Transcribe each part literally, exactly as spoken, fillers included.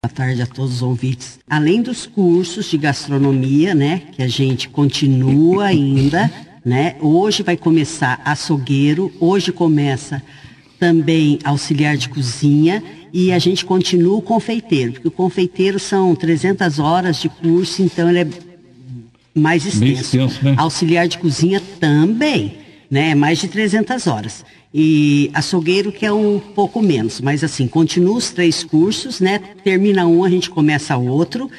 Boa tarde a todos os ouvintes. Além dos cursos de gastronomia, né, que a gente continua ainda, né, hoje vai começar açougueiro, hoje começa também auxiliar de cozinha e a gente continua o confeiteiro, porque o confeiteiro são trezentas horas de curso, então ele é mais extenso. extenso né? Auxiliar de cozinha também, né, mais de trezentas horas. E açougueiro que é um pouco menos, mas assim, continua os três cursos, né? Termina um, a gente começa outro.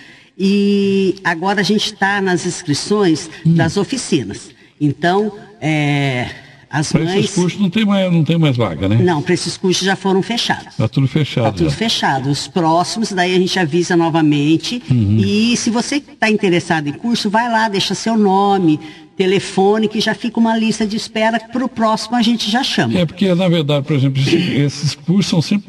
E agora a gente está nas inscrições hum. das oficinas. Então, é, as pra mães... Para esses cursos não tem, mais, não tem mais vaga, né? Não, para esses cursos já foram fechados. Está tudo fechado. Está tudo já. fechado. Os próximos, daí a gente avisa novamente. Uhum. E se você está interessado em curso, vai lá, deixa seu nome, telefone, que já fica uma lista de espera, para o próximo a gente já chama. É, porque na verdade, por exemplo, esses cursos são sempre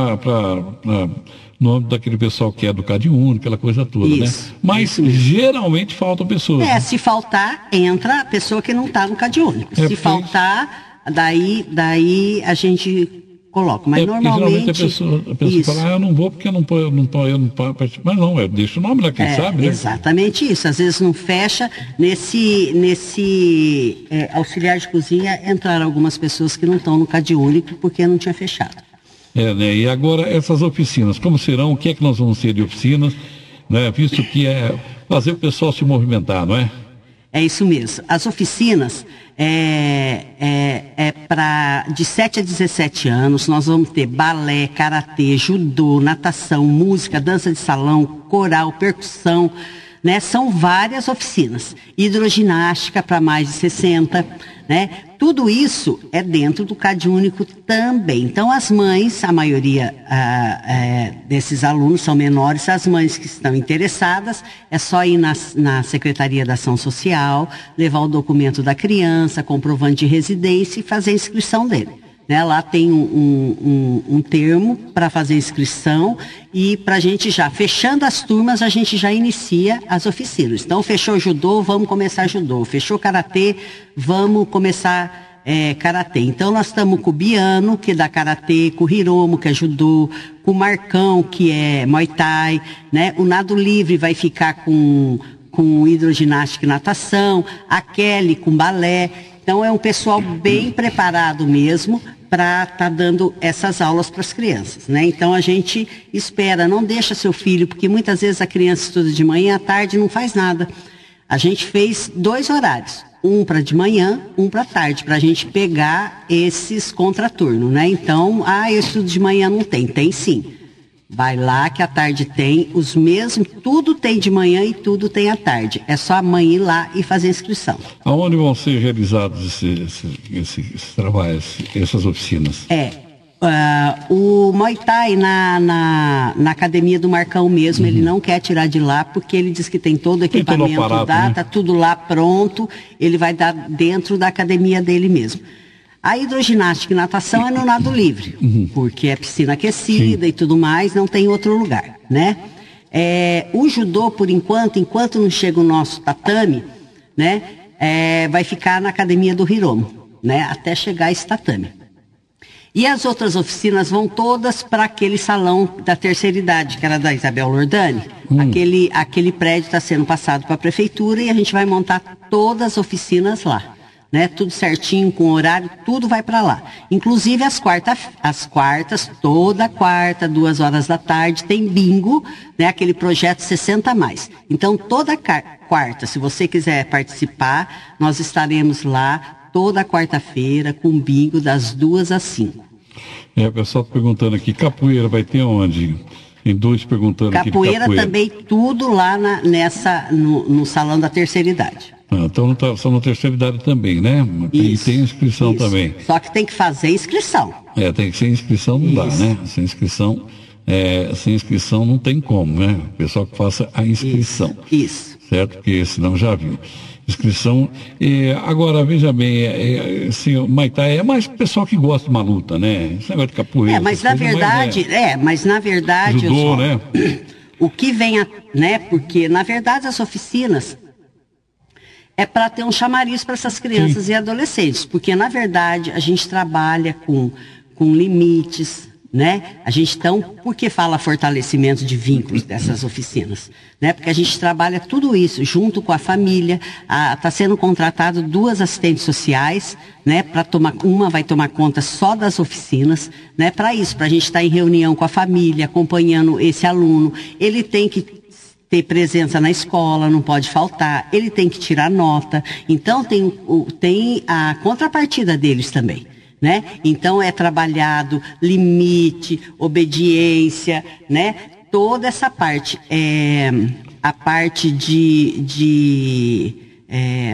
para no âmbito daquele pessoal que é do Cade Único, aquela coisa toda, isso, né? Mas isso geralmente faltam pessoas. É, né? se faltar, entra a pessoa que não está no Cade Único. É, se faltar, daí, daí a gente coloca. Mas é normalmente a pessoa, a pessoa fala, ah, eu não vou porque eu não eu não eu não mas não, é, deixa o nome lá, quem é, sabe, né? Exatamente isso. Às vezes não fecha. Nesse, nesse é, auxiliar de cozinha entraram algumas pessoas que não estão no Cade Único porque não tinha fechado. É, né? E agora essas oficinas, como serão? O que é que nós vamos ter de oficinas, né? Visto que é fazer o pessoal se movimentar, não é? É isso mesmo. As oficinas é, é, é para de sete a dezessete anos. Nós vamos ter balé, karatê, judô, natação, música, dança de salão, coral, percussão, né? São várias oficinas. Hidroginástica para mais de sessenta, né? Tudo isso é dentro do Cade Único também. Então, as mães, a maioria ah, é, desses alunos são menores, as mães que estão interessadas, é só ir na, na Secretaria da Ação Social, levar o documento da criança, comprovante de residência e fazer a inscrição dele. Né? Lá tem um, um, um, um termo para fazer a inscrição e para a gente já, fechando as turmas, a gente já inicia as oficinas. Então, fechou judô, vamos começar judô. Fechou karatê, vamos começar é, karatê. Então, nós estamos com o Biano, que é da karatê, com o Hiromo, que é judô, com o Marcão, que é muay thai, né? O nado livre vai ficar com, com hidroginástica e natação, a Kelly com balé. Então, é um pessoal bem preparado mesmo para estar tá dando essas aulas para as crianças, né? Então, a gente espera, não deixa seu filho, porque muitas vezes a criança estuda de manhã, à tarde não faz nada. A gente fez dois horários, um para de manhã, um para tarde, para a gente pegar esses contraturnos, né? Então, ah, eu estudo de manhã, não tem. Tem sim. Vai lá que à tarde tem os mesmos, tudo tem de manhã e tudo tem à tarde. É só a mãe ir lá e fazer a inscrição. Aonde vão ser realizados esses, esses, esses trabalhos, essas oficinas? É, uh, o Muay Thai na, na, na academia do Marcão mesmo, uhum. Ele não quer tirar de lá, porque ele diz que tem todo o equipamento, tem todo o aparato, lá, né? Tá tudo lá pronto, ele vai dar dentro da academia dele mesmo. A hidroginástica e natação é no nado livre, uhum. porque é piscina aquecida, sim, e tudo mais, não tem outro lugar, né? É, o judô, por enquanto, enquanto não chega o nosso tatame, né, é, vai ficar na academia do Hiromo, né, até chegar esse tatame. E as outras oficinas vão todas para aquele salão da terceira idade, que era da Isabel Lordani. Hum. Aquele, aquele prédio está sendo passado para a prefeitura e a gente vai montar todas as oficinas lá. Né, tudo certinho, com horário, tudo vai para lá. Inclusive as, quarta, as quartas, toda quarta, duas horas da tarde, tem bingo, né, aquele projeto sessenta mais. Então, toda quarta, se você quiser participar, nós estaremos lá toda quarta-feira com bingo das duas às cinco. É, o pessoal está perguntando aqui, capoeira vai ter onde? Tem dois perguntando capoeira, aqui de capoeira. Também, tudo lá na, nessa, no, no salão da terceira idade. Ah, então são na terceira idade também, né? E tem inscrição isso. também. Só que tem que fazer inscrição. É, tem que ser inscrição, não isso. dá, né? Sem inscrição, é, sem inscrição não tem como, né? O pessoal que faça a inscrição. Isso. isso. Certo? Porque senão já viu. Inscrição. É, agora, veja bem, é, assim, o Muay Thai é mais pessoal que gosta de uma luta, né? Esse negócio de capoeira. É, mas na verdade, mais, é, é, mas na verdade. Judô, só, né? O que vem, a, né? Porque, na verdade, as oficinas é para ter um chamariz para essas crianças, sim, e adolescentes, porque na verdade a gente trabalha com, com limites, né? A gente, então, por que fala fortalecimento de vínculos dessas oficinas? Né? Porque a gente trabalha tudo isso junto com a família. Está sendo contratado duas assistentes sociais, né? Para tomar, uma vai tomar conta só das oficinas, né? Para isso, para a gente estar em reunião com a família, acompanhando esse aluno. Ele tem que ter presença na escola, não pode faltar, ele tem que tirar nota. Então, tem, o, tem a contrapartida deles também. Né? Então é trabalhado limite, obediência, né? Toda essa parte, é, a parte de, de, é,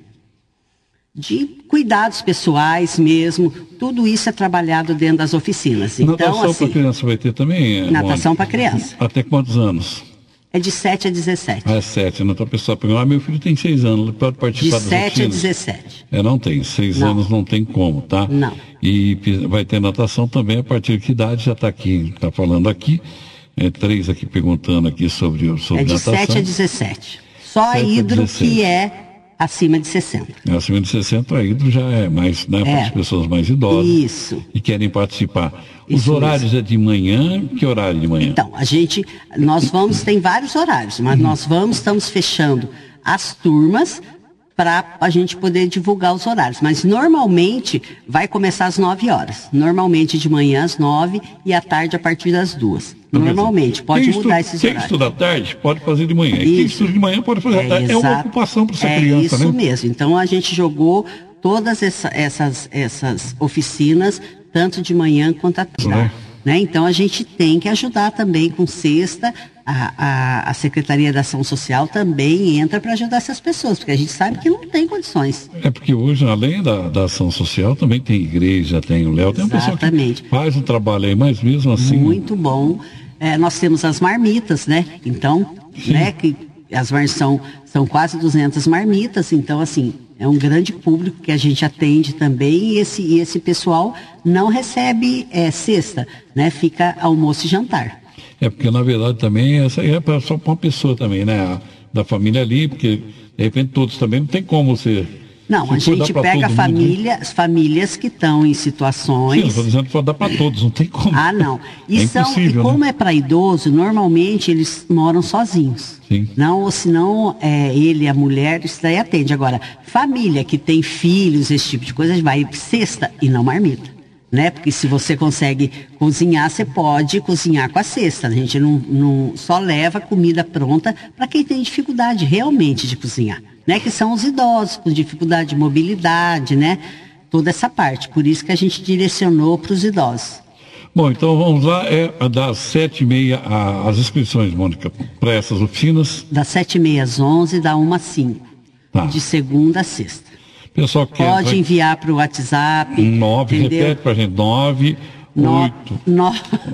de cuidados pessoais mesmo, tudo isso é trabalhado dentro das oficinas. Então, natação assim, para criança vai ter também? Natação para criança. Até quantos anos? É de sete a dezessete. Ah, é sete, não está pessoal pegando. Ah, meu filho tem seis anos, ele pode participar das oficinas? De sete a dezessete. É, não tem, seis não. anos não tem como, tá? Não. E vai ter natação também, a partir de que idade já está aqui, está falando aqui, é, três aqui perguntando aqui sobre, sobre é de natação. sete a dezessete. Só a hidro que é acima de sessenta. É, acima de sessenta, a hidro já é mais, né, é. para as pessoas mais idosas. Isso. E querem participar. Os Isso horários mesmo. É de manhã? Que horário de manhã? Então, a gente, nós vamos, tem vários horários, mas uhum. nós vamos, estamos fechando as turmas para a gente poder divulgar os horários. Mas normalmente vai começar às nove horas. Normalmente de manhã às nove e à tarde a partir das duas. Normalmente, pode quem mudar estuda, esses quem horários. Quem estuda à tarde pode fazer de manhã. E quem estuda de manhã pode fazer à tarde. É uma ocupação para essa é criança, isso né? Isso mesmo. Então a gente jogou todas essa, essas, essas oficinas, tanto de manhã quanto à tarde. É. Né? Então a gente tem que ajudar também com cesta. A, a, a Secretaria da Ação Social também entra para ajudar essas pessoas, porque a gente sabe que não tem condições. É porque hoje, além da, da ação social, também tem igreja, tem o Léo, tem uma pessoa que faz um trabalho aí, mas mesmo assim... Muito bom. É, nós temos as marmitas, né? Então, né, que as marmitas são, são quase duzentas marmitas, então assim, é um grande público que a gente atende também e esse, e esse pessoal não recebe é, cesta, né? Fica almoço e jantar. É porque na verdade também essa é só para uma pessoa também, né? A, da família ali, porque de repente todos também não tem como você... Não, a gente pega família, as famílias que estão em situações... Sim, estou dizendo que pode dar para todos, não tem como. Ah, não. E, é são, e como né? é para idoso, normalmente eles moram sozinhos. Sim. Não, ou senão é, ele e a mulher, isso daí atende. Agora, família que tem filhos, esse tipo de coisa, vai cesta e não marmita. Né? Porque se você consegue cozinhar, você pode cozinhar com a cesta. A gente não, não só leva comida pronta para quem tem dificuldade realmente de cozinhar. Né, que são os idosos com dificuldade de mobilidade, né? Toda essa parte. Por isso que a gente direcionou para os idosos. Bom, então vamos lá, é das sete e meia as inscrições, Mônica, para essas oficinas? Das sete e meia às onze, da uma às cinco. Tá. De segunda a sexta. Pessoal que pode vai... enviar para o WhatsApp. Nove, entendeu? Repete para a gente, nove, no, oito. No,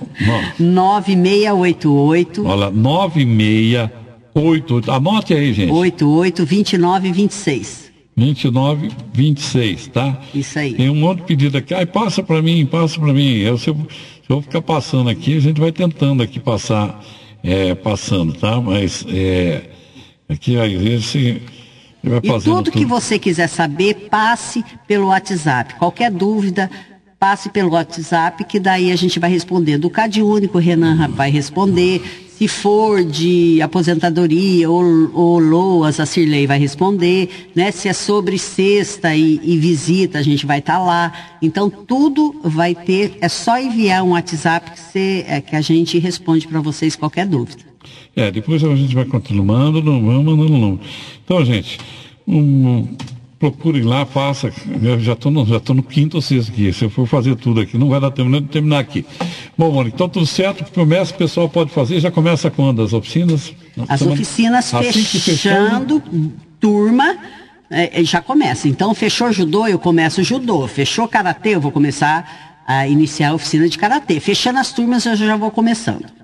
nove seis oito oito. Olha, nove seis oito oito, anote aí, gente. oito oito, vinte e nove, vinte e seis. vinte e nove, vinte e seis, tá? Isso aí. Tem um monte de pedido aqui. Ai, passa para mim, passa para mim. Eu, se, eu, se eu ficar passando aqui, a gente vai tentando aqui passar, é, passando, tá? Mas, é, aqui, às vezes, se vai fazendo e tudo, tudo que você quiser saber, passe pelo WhatsApp. Qualquer dúvida, passe pelo WhatsApp, que daí a gente vai responder. Do Cade Único, o Renan vai responder. Se for de aposentadoria ou, ou LOAS, a Cirlei vai responder, né? Se é sobre cesta e, e visita, a gente vai estar tá lá. Então, tudo vai ter, é só enviar um WhatsApp que, você, é, que a gente responde para vocês qualquer dúvida. É, depois a gente vai continuando, não vamos mandando não. Então, gente, um, procurem lá, faça. Eu já estou no, já tô no quinto ou sexto aqui. Se eu for fazer tudo aqui, não vai dar tempo de terminar aqui. Bom, Mônica, então tudo certo, promessa, o pessoal pode fazer. Já começa quando? As oficinas? As semana... oficinas assim fechando, turma, é, já começa. Então, fechou judô, eu começo judô. Fechou karatê, eu vou começar a iniciar a oficina de karatê. Fechando as turmas, eu já vou começando.